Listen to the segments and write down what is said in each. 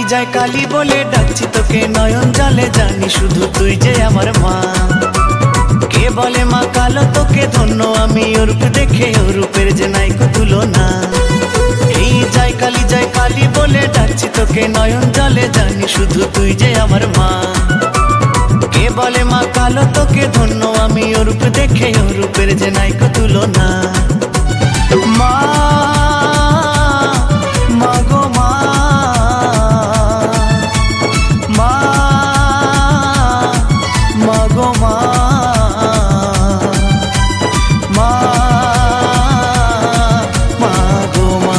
যায় কালী বলে ডাকছি তোকে নয়ন জলে, জানি শুধু তুই যে আমার মা। কে বলে মা কালো তোকে ধন্য আমি, ওর রূপ দেখে ওর রূপের যে নাইকো তুলনা। এই যায় কালী বলে ডাকছি তোকে নয়ন জলে, জানি শুধু তুই যে আমার মা। কে বলে মা কালো তোকে ধন্য আমি, ওর রূপ দেখে ওর রূপের যে নাইকো তুলনা। মা মাগো মা, মা মাগো মা, মা মাগো মা।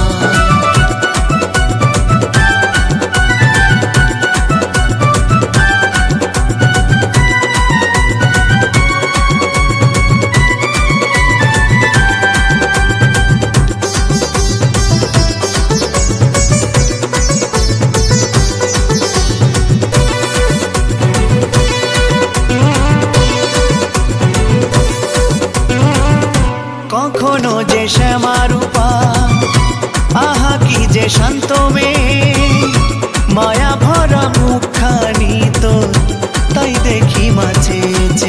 কখনো যে শ্যামা রূপা, আহা কি যে শান্ত মেয়ে, মায়া ভরা মুখখানি তো তাই দেখি মাঝে যে।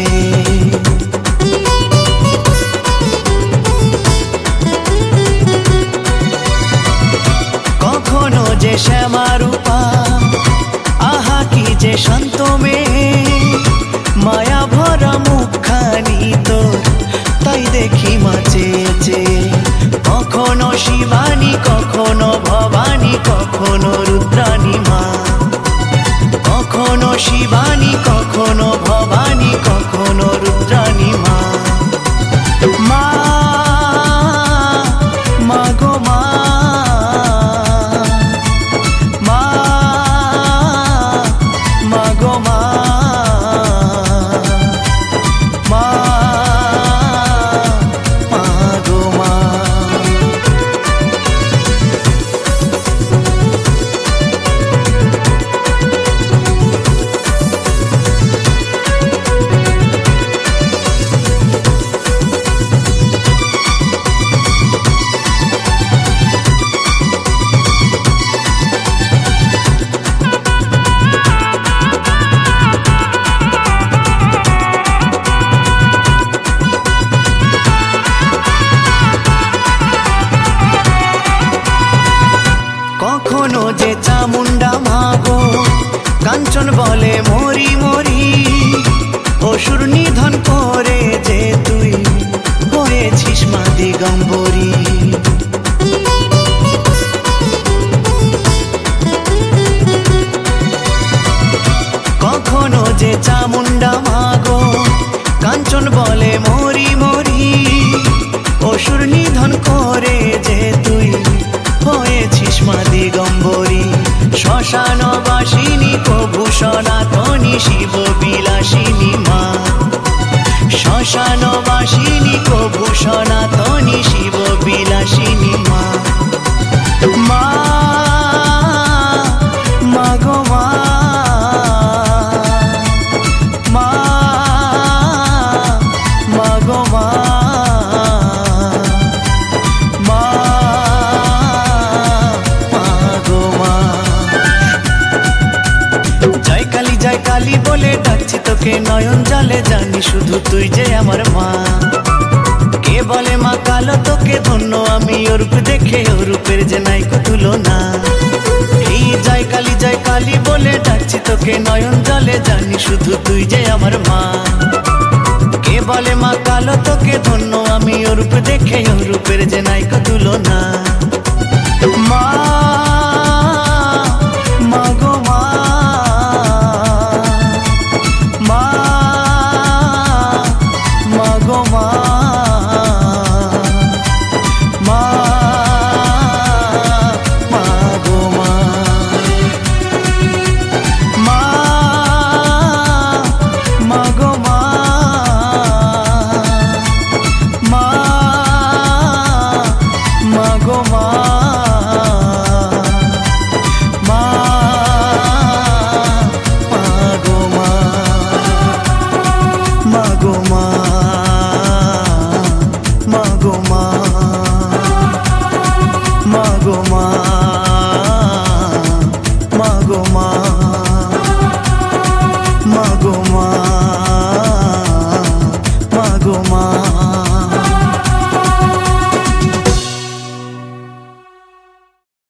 কখনো যে শ্যামা রূপা, আহা কি যে শান্ত মেয়ে, মায়া ভরা মুখখানি তো তাই দেখি মাঝে যে। কখনো শিবানী, কখনো ভবানী, কখনো রুদ্রাণী মা। কখনো শিবানী, কখনো ভবানী, কখনো রুদ্রাণী মা। মা মাগো মা, মা মাগো মা, মা মাগো মা। কখনো যে চামুন্ডা মাগো, কাঞ্চন বলে মরি মরি, অসুর নিধন করে যে তুই হয়েছিস মা দিগম্বরী। কখনো যে চামুন্ডা মাগো, কাঞ্চন বলে মরি মরি, অসুর নিধন করে যে তুই হয়েছিস মা দিগম্বরী। শ্মশানবাসিনী প্রভু সনাতনী শিব বিলাসিনী মা। শ্মশানবাসিনী প্রভু সনাতনী শিব বিলাসিনী মা। মা মাগো মা, মা মাগো মা, মা মাগো মা। যায় কালী বলে ডাকছি তোকে নয়ন জলে, জানি শুধু তুই যে আমার মা। কে বলে মা কালো তোকে ধন্য আমি, ওর রূপ দেখে ওর রূপের যে নাইকো তুলনা। এই যায় কালী বলে ডাকছি তোকে নয়ন জলে, জানি শুধু তুই যে আমার মা। কে বলে মা কালো তোকে ধন্য আমি, ওর রূপ দেখে ওর রূপের যে নাইকো তুলনা। মা